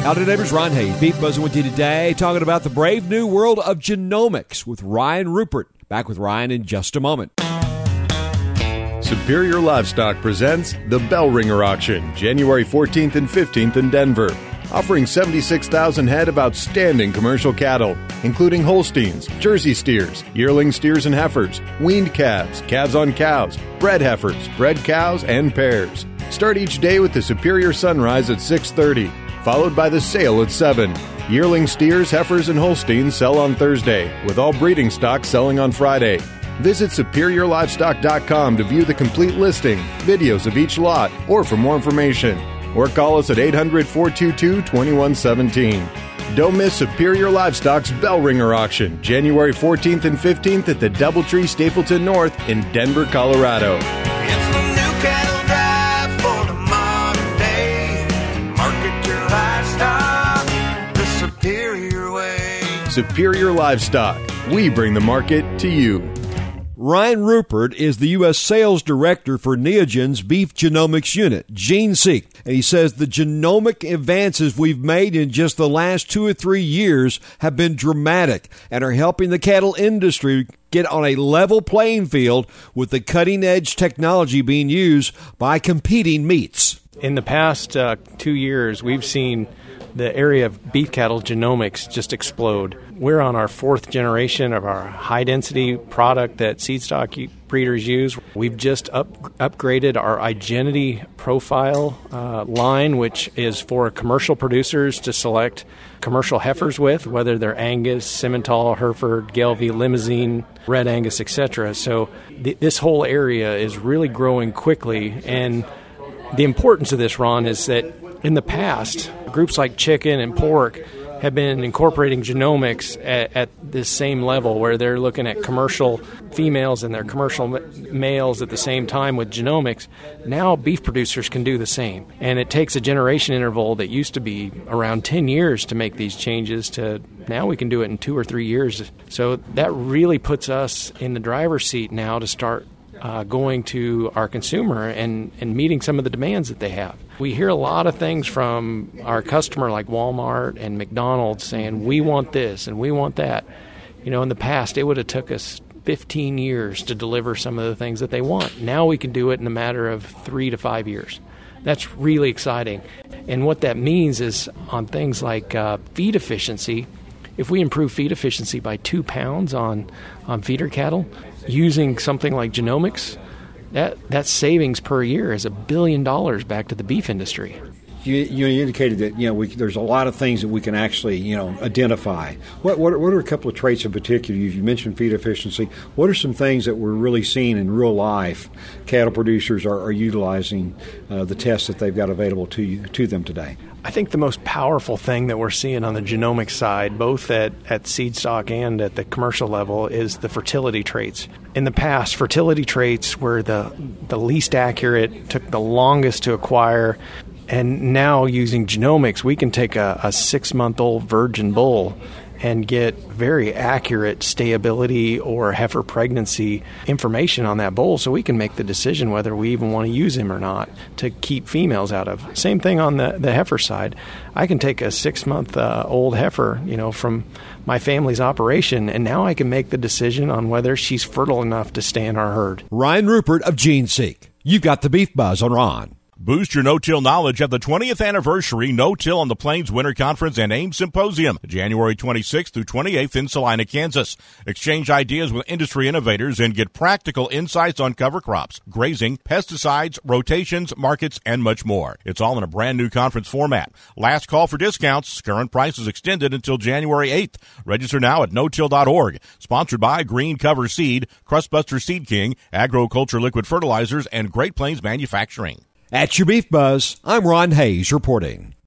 Howdy, neighbors. Ron Hayes, Beef Buzzing with you today, talking about the brave new world of genomics with Ryan Rupert. Back with Ryan in just a moment. Superior Livestock presents the Bell Ringer Auction, January 14th and 15th in Denver. Offering 76,000 head of outstanding commercial cattle, including Holsteins, Jersey steers, yearling steers and heifers, weaned calves, calves on cows, bred heifers, bred cows, and pairs. Start each day with the Superior Sunrise at 6:30, followed by the sale at 7. Yearling steers, heifers, and Holsteins sell on Thursday, with all breeding stock selling on Friday. Visit SuperiorLivestock.com to view the complete listing, videos of each lot, or for more information. Or call us at 800-422-2117. Don't miss Superior Livestock's Bell Ringer Auction, January 14th and 15th at the Doubletree Stapleton North in Denver, Colorado. It's the new cattle drive for the modern day. Market your livestock the superior way. Superior Livestock. We bring the market to you. Ryan Rupert is the U.S. Sales Director for Neogen's Beef Genomics Unit, GeneSeq, and he says the genomic advances we've made in just the last 2 or 3 years have been dramatic and are helping the cattle industry get on a level playing field with the cutting-edge technology being used by competing meats. In the past 2 years, we've seen the area of beef cattle genomics just explode. We're on our 4th generation of our high-density product that seed stock breeders use. We've just upgraded our Igenity profile line, which is for commercial producers to select commercial heifers with, whether they're Angus, Simmental, Hereford, Gelbvieh, Limousin, Red Angus, etc. So this whole area is really growing quickly, and the importance of this, Ron, is that in the past, groups like chicken and pork have been incorporating genomics at this same level where they're looking at commercial females and their commercial males at the same time with genomics. Now beef producers can do the same. And it takes a generation interval that used to be around 10 years to make these changes to now we can do it in 2 or 3 years. So that really puts us in the driver's seat now to start going to our consumer and meeting some of the demands that they have. We hear a lot of things from our customer like Walmart and McDonald's saying, we want this and we want that. You know, in the past, it would have took us 15 years to deliver some of the things that they want. Now we can do it in a matter of 3 to 5 years. That's really exciting. And what that means is on things like feed efficiency, if we improve feed efficiency by 2 pounds on feeder cattle, using something like genomics, that savings per year is $1 billion back to the beef industry. You indicated that there's a lot of things that we can actually identify. What are a couple of traits in particular? You mentioned feed efficiency. What are some things that we're really seeing in real life? Cattle producers are utilizing the tests that they've got available to them today. I think the most powerful thing that we're seeing on the genomic side, both at seed stock and at the commercial level, is the fertility traits. In the past, fertility traits were the least accurate, took the longest to acquire, and now using genomics, we can take a 6-month-old virgin bull and get very accurate stayability or heifer pregnancy information on that bull so we can make the decision whether we even want to use him or not to keep females out of. Same thing on the heifer side. I can take a 6-month-old heifer, from my family's operation, and now I can make the decision on whether she's fertile enough to stay in our herd. Ryan Rupert of GeneSeq. You've got the Beef Buzz on Ron. Boost your no-till knowledge at the 20th anniversary No-Till on the Plains Winter Conference and AIM Symposium, January 26th through 28th in Salina, Kansas. Exchange ideas with industry innovators and get practical insights on cover crops, grazing, pesticides, rotations, markets, and much more. It's all in a brand new conference format. Last call for discounts. Current prices extended until January 8th. Register now at no-till.org. Sponsored by Green Cover Seed, Crustbuster Seed King, Agriculture Liquid Fertilizers, and Great Plains Manufacturing. At your Beef Buzz, I'm Ron Hayes reporting.